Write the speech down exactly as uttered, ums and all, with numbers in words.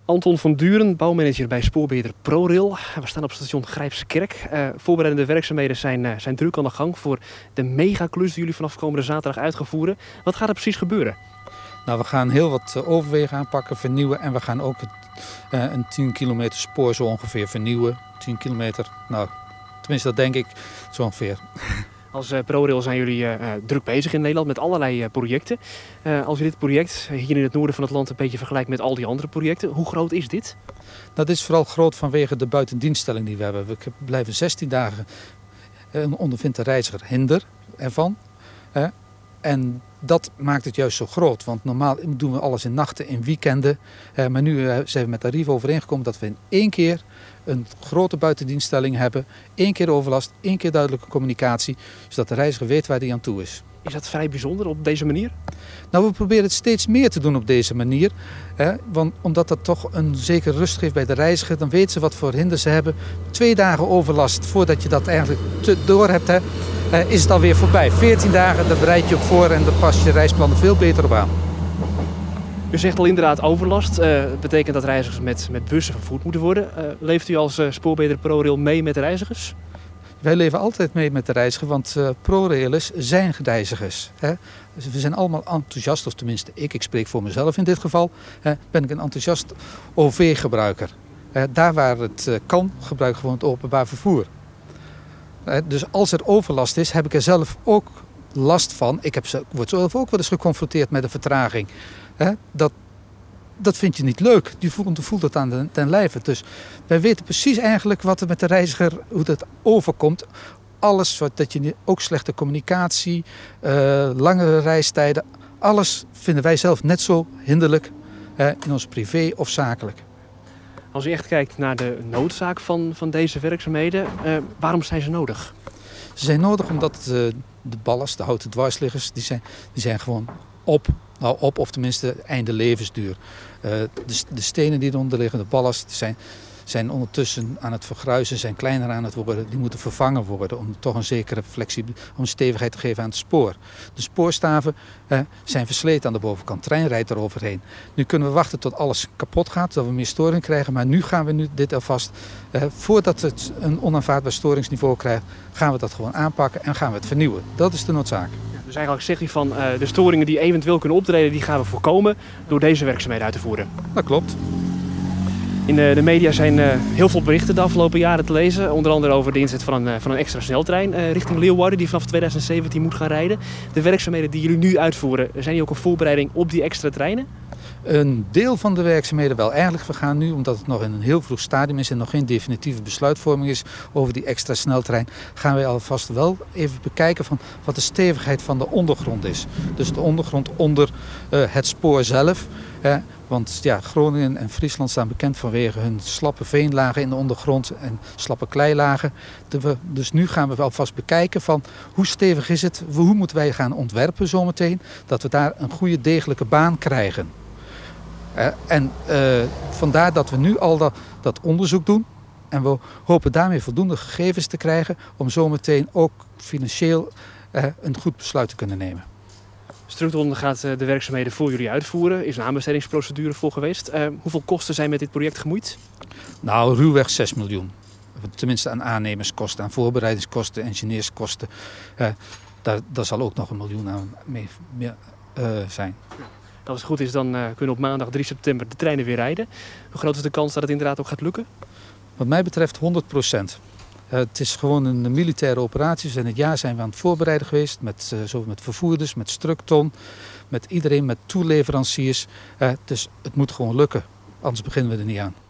Anton van Duren, bouwmanager bij spoorbeheerder ProRail. We staan op station Grijpskerk. Uh, voorbereidende werkzaamheden zijn, uh, zijn druk aan de gang voor de megaklus die jullie vanaf komende zaterdag uit gaan voeren. Wat gaat er precies gebeuren? Nou, we gaan heel wat overwegen aanpakken, vernieuwen en we gaan ook het, uh, een tien kilometer spoor zo ongeveer vernieuwen. tien kilometer, nou, tenminste dat denk ik zo ongeveer. Als uh, ProRail zijn jullie uh, druk bezig in Nederland met allerlei uh, projecten. Uh, als je dit project hier in het noorden van het land een beetje vergelijkt met al die andere projecten, hoe groot is dit? Dat is vooral groot vanwege de buitendienststelling die we hebben. We blijven zestien dagen uh, ondervindt de reiziger hinder ervan. Uh, en dat maakt het juist zo groot. Want normaal doen we alles in nachten, in weekenden. Uh, maar nu uh, zijn we met Arriva overeengekomen dat we in één keer een grote buitendienststelling hebben. Één keer overlast, één keer duidelijke communicatie. Zodat de reiziger weet waar hij aan toe is. Is dat vrij bijzonder op deze manier? Nou, we proberen het steeds meer te doen op deze manier. Hè, want omdat dat toch een zekere rust geeft bij de reiziger. Dan weten ze wat voor hinder ze hebben. Twee dagen overlast voordat je dat eigenlijk te door hebt. Hè, is het alweer voorbij. veertien dagen, daar bereid je op voor en daar pas je reisplannen veel beter op aan. U zegt al inderdaad overlast. Uh, dat betekent dat reizigers met, met bussen vervoerd moeten worden. Uh, leeft u als uh, spoorbeheerder ProRail mee met de reizigers? Wij leven altijd mee met de reiziger, want uh, ProRailers zijn reizigers. Hè. Dus we zijn allemaal enthousiast, of tenminste ik, ik spreek voor mezelf in dit geval. Hè, ben ik een enthousiast O V-gebruiker. Hè, daar waar het uh, kan, gebruik ik gewoon het openbaar vervoer. Hè, dus als er overlast is, heb ik er zelf ook last van. Ik heb, word zelf ook wel eens geconfronteerd met een vertraging. Hè, dat, dat vind je niet leuk. Je voelt, je voelt het aan de, ten lijve. Dus wij weten precies eigenlijk wat er met de reiziger, hoe dat overkomt. Alles wat dat je ook slechte communicatie, uh, langere reistijden. Alles vinden wij zelf net zo hinderlijk uh, in ons privé of zakelijk. Als u echt kijkt naar de noodzaak van, van deze werkzaamheden, uh, waarom zijn ze nodig? Ze zijn nodig omdat uh, de ballast, de houten dwarsliggers, die zijn, die zijn gewoon op. Nou, op of tenminste einde levensduur. Uh, de, de stenen die eronder liggen, de ballast, die zijn, zijn ondertussen aan het vergruisen, zijn kleiner aan het worden. Die moeten vervangen worden om toch een zekere flexibiliteit, om stevigheid te geven aan het spoor. De spoorstaven uh, zijn versleten aan de bovenkant. De trein rijdt er overheen. Nu kunnen we wachten tot alles kapot gaat, dat we meer storing krijgen. Maar nu gaan we nu dit alvast, uh, voordat het een onaanvaardbaar storingsniveau krijgt, gaan we dat gewoon aanpakken en gaan we het vernieuwen. Dat is de noodzaak. Dus eigenlijk zegt u van uh, de storingen die eventueel kunnen optreden, die gaan we voorkomen door deze werkzaamheden uit te voeren. Dat klopt. In de, de media zijn uh, heel veel berichten de afgelopen jaren te lezen. Onder andere over de inzet van een, van een extra sneltrein uh, richting Leeuwarden die vanaf twintig zeventien moet gaan rijden. De werkzaamheden die jullie nu uitvoeren, zijn die ook een voorbereiding op die extra treinen? Een deel van de werkzaamheden wel. Eigenlijk, we gaan nu, omdat het nog in een heel vroeg stadium is en nog geen definitieve besluitvorming is over die extra sneltrein, gaan wij alvast wel even bekijken van wat de stevigheid van de ondergrond is. Dus de ondergrond onder uh, het spoor zelf. Hè. Want ja, Groningen en Friesland staan bekend vanwege hun slappe veenlagen in de ondergrond en slappe kleilagen. Dus nu gaan we wel vast bekijken van hoe stevig is het, hoe moeten wij gaan ontwerpen zometeen, dat we daar een goede degelijke baan krijgen. Uh, en uh, vandaar dat we nu al dat, dat onderzoek doen. En we hopen daarmee voldoende gegevens te krijgen om zometeen ook financieel uh, een goed besluit te kunnen nemen. Strukton gaat uh, de werkzaamheden voor jullie uitvoeren. Er is een aanbestedingsprocedure voor geweest. Uh, hoeveel kosten zijn met dit project gemoeid? Nou, ruwweg zes miljoen. Tenminste aan aannemerskosten, aan voorbereidingskosten, engineerskosten. Uh, daar, daar zal ook nog een miljoen aan mee, mee uh, zijn. Als het goed is, dan uh, kunnen op maandag drie september de treinen weer rijden. Hoe groot is de kans dat het inderdaad ook gaat lukken? Wat mij betreft honderd procent. Uh, het is gewoon een militaire operatie. Dus in het jaar zijn we aan het voorbereiden geweest. Met, uh, zowel met vervoerders, met Strukton, met iedereen, met toeleveranciers. Uh, dus het moet gewoon lukken. Anders beginnen we er niet aan.